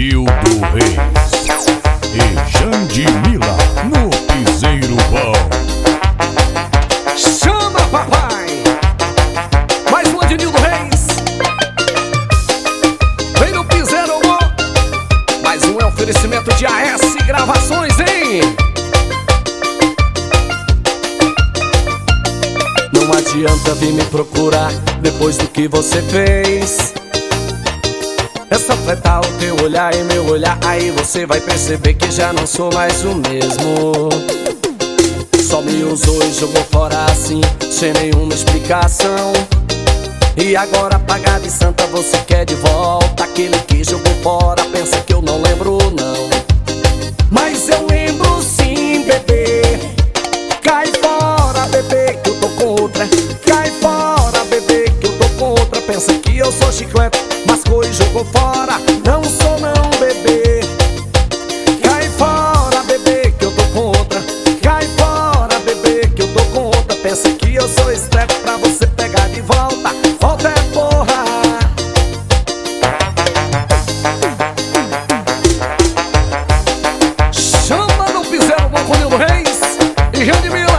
Nildo Reis e Jandimila no Piseiro Bom. Chama, papai! Mais uma de Nildo Reis. Vem no Piseiro Bom. Mais um é oferecimento de AS Gravações, hein? Não adianta vir me procurar depois do que você fez. É só fletar o teu olhar e meu olhar, aí você vai perceber que já não sou mais o mesmo. Só me usou e jogou fora assim, sem nenhuma explicação. E agora, paga de santa, você quer de volta aquele que jogou fora, pensa que eu não lembro não. Mas eu lembro sim, bebê. Cai fora, bebê, que eu tô com outra. Cai fora, bebê, que eu tô com outra. Pensa que eu sou chiclete, mascou e jogou fora. Não sou não, bebê. Cai fora, bebê, que eu tô com outra. Cai fora, bebê, que eu tô com outra. Pensa que eu sou step pra você pegar de volta. Volta é porra. Chama no Piseiro Bom com Nildo Reis e Jandimila.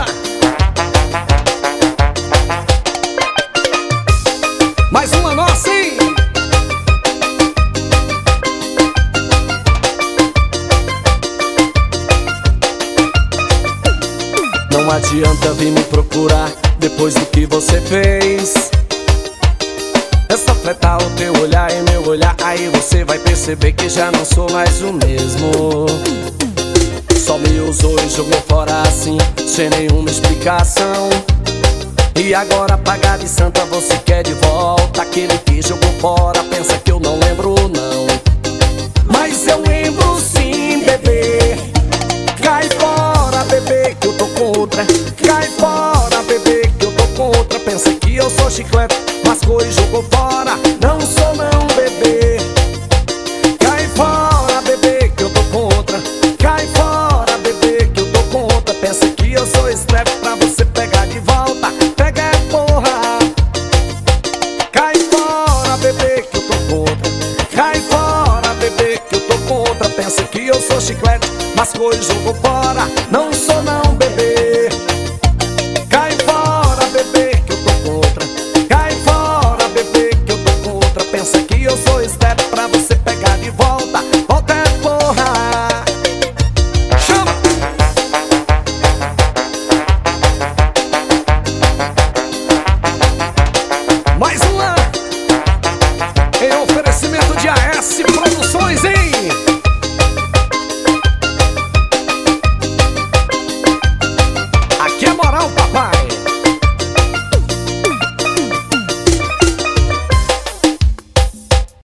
Mais uma nossa, hein? Não adianta vir me procurar depois do que você fez. É só fletar o teu olhar e meu olhar, aí você vai perceber que já não sou mais o mesmo. Só me usou e jogou fora assim, sem nenhuma explicação. E agora, paga de santa, você quer de volta aquele que jogou fora, pensa que eu não lembro não. Mas eu lembro sim, bebê. Cai fora, bebê, que eu tô com outra. Cai fora, bebê, que eu tô com outra. Pensa que eu sou chiclete, mascou e jogou fora. Não sou não, bebê. Cai fora, bebê, que eu tô com outra. Cai fora, bebê, que eu tô com outra. Pensa que eu sou step pra você pegar de volta. Pega é porra. Cai fora, bebê, que eu tô com outra. Cai fora, bebê, que eu tô com outra. Pensa que eu sou chiclete, mascou e jogou fora. Não sou não, bebê.